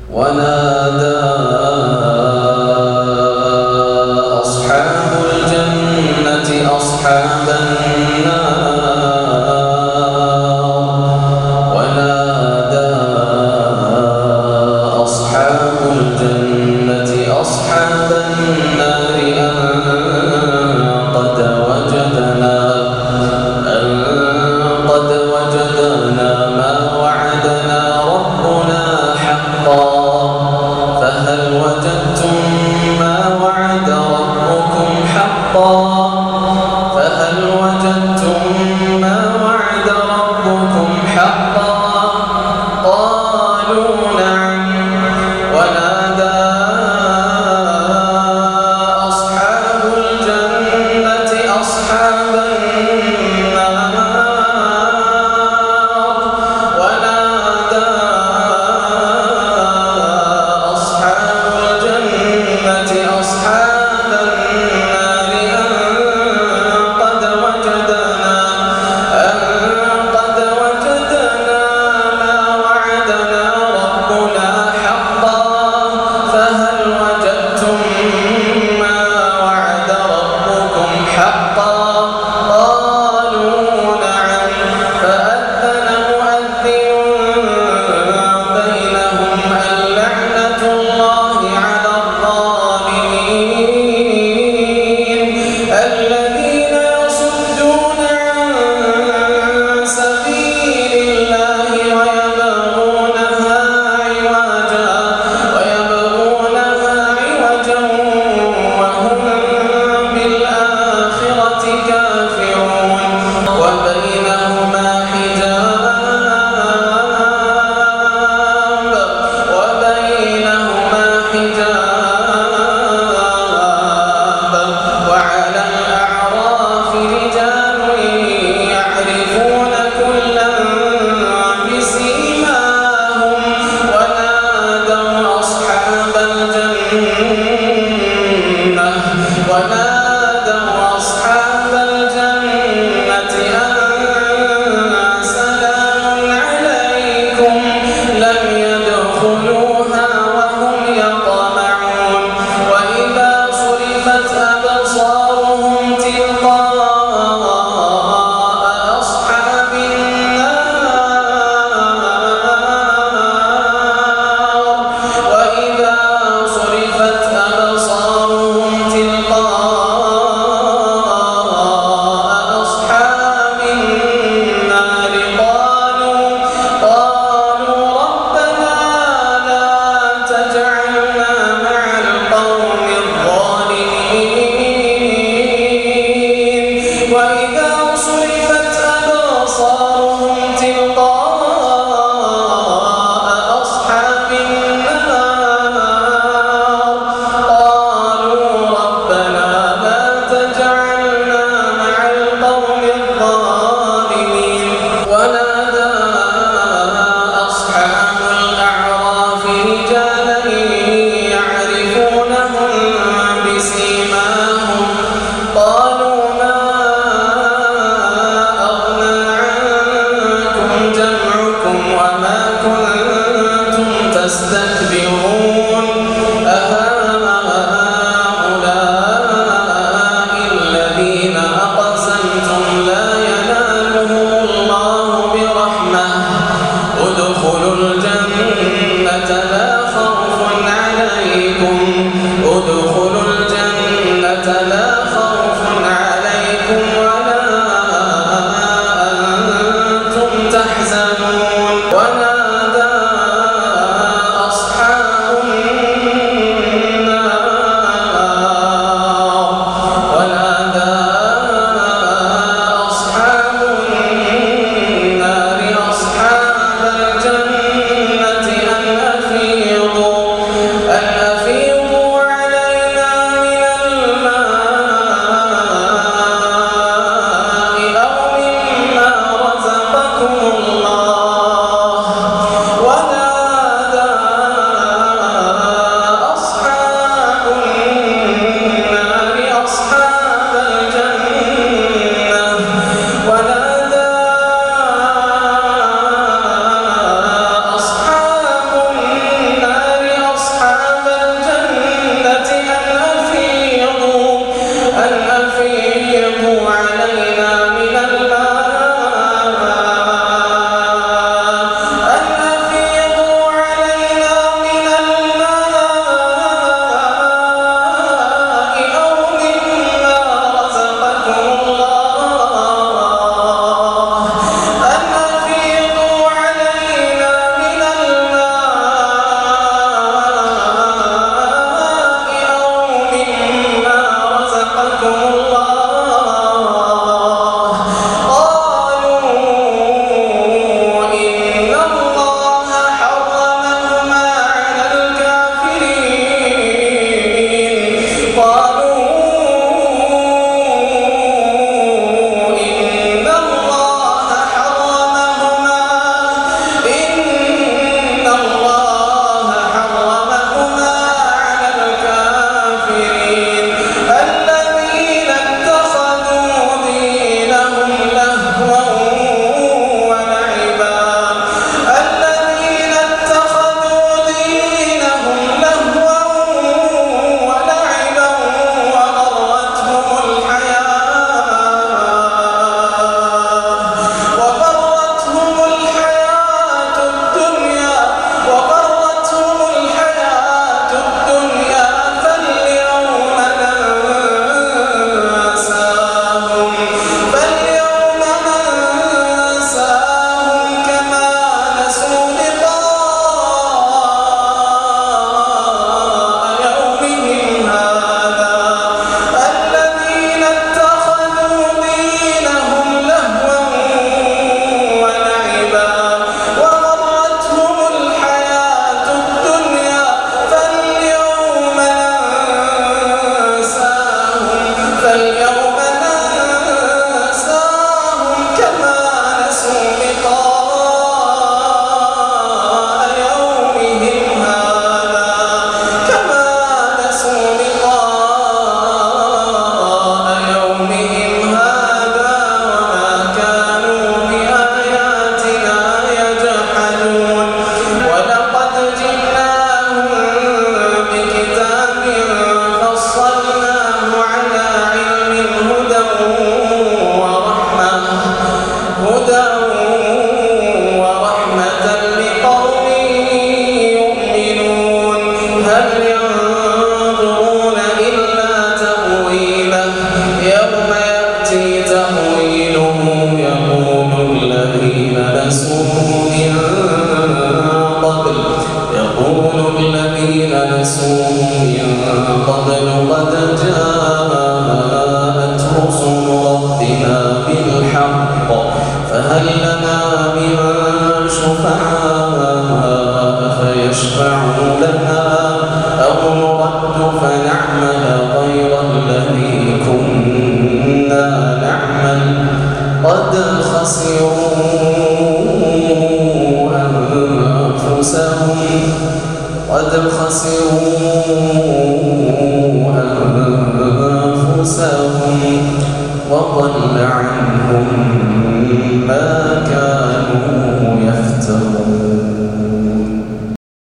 ونادى أصحاب الجنة أصحاب النار ونادى أصحاب الجنة أصحاب النار قد وجدنا ما وعدنا ربنا حقا فهل وجدتم ما وعد ربكم حقا فهل وجدتم ما وعد ربكم حقا قالوا نعم ونادى أصحاب الجنة أصحاب النار ونادى أصحاب الجنة أصحاب النار قد وجدنا ما وعدنا ربنا حقا فهل وجدتم ما وعد ربكم حقا قالوا نعم فأذن مؤذن بينهم اللعنة الله على الظالمين الذين يصدون عن سبيل الله ويبغونها عوجا وهم بالآخرة كافرون وبينهما حجاب وعلى الأعراف رجال يعرفون كلا بسيماهم ونادوا أصحاب الجنة أن سلام عليكم لم يدخلوها وهم يطمعون وإذا صرفت أبصارهم تلقاء أصحاب النار قالوا ربنا لا تجعلنا مع القوم الظالمين وإذا صرفت أبصارهم تلقاء أصحاب النار قالوا ربنا لا تجعلنا مع القوم الظالمين ونادى أصحاب الأعراف رجالا يعرفونهم بسيماهم قالوا ما أغنى عنكم جمعكم وما كنتم تستكبرون أهؤلاء الذين أقسمتم لا ينالهم الله برحمة ادخلوا الجنة لا خوف عليكم ولا أنتم تحزنون ونادى أصحاب هل ينظرون إلا تأويله يوم يأتي تأويله يقول الذين نسوه من قبل قد جاءت رسل ربنا بالحق فهل لنا من شفعاء فيشفعوا لنا أو نرد فنعمل غير الذي كنا نعمل قد خسروا